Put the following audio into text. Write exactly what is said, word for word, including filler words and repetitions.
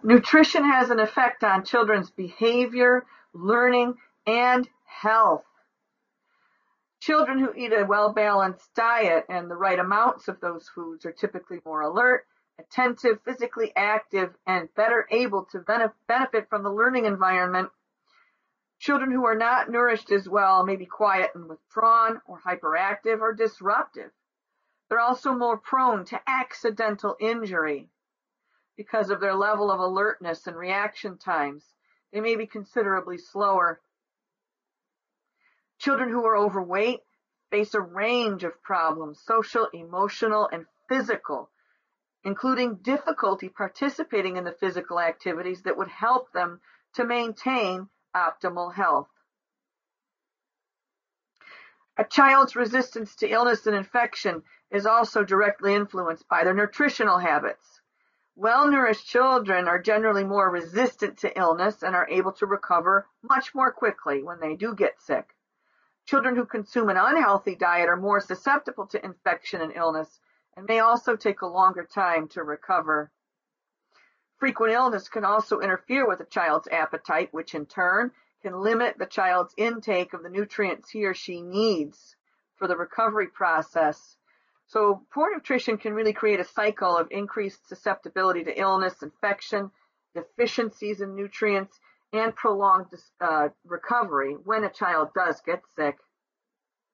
Nutrition has an effect on children's behavior, learning, and health. Children who eat a well-balanced diet and the right amounts of those foods are typically more alert, attentive, physically active, and better able to benefit from the learning environment. Children who are not nourished as well may be quiet and withdrawn, or hyperactive, or disruptive. They're also more prone to accidental injury because of their level of alertness and reaction times. They may be considerably slower. Children who are overweight face a range of problems, social, emotional, and physical, including difficulty participating in the physical activities that would help them to maintain optimal health. A child's resistance to illness and infection is also directly influenced by their nutritional habits. Well-nourished children are generally more resistant to illness and are able to recover much more quickly when they do get sick. Children who consume an unhealthy diet are more susceptible to infection and illness and may also take a longer time to recover. Frequent illness can also interfere with a child's appetite, which in turn can limit the child's intake of the nutrients he or she needs for the recovery process. So poor nutrition can really create a cycle of increased susceptibility to illness, infection, deficiencies in nutrients, and prolonged uh, recovery when a child does get sick.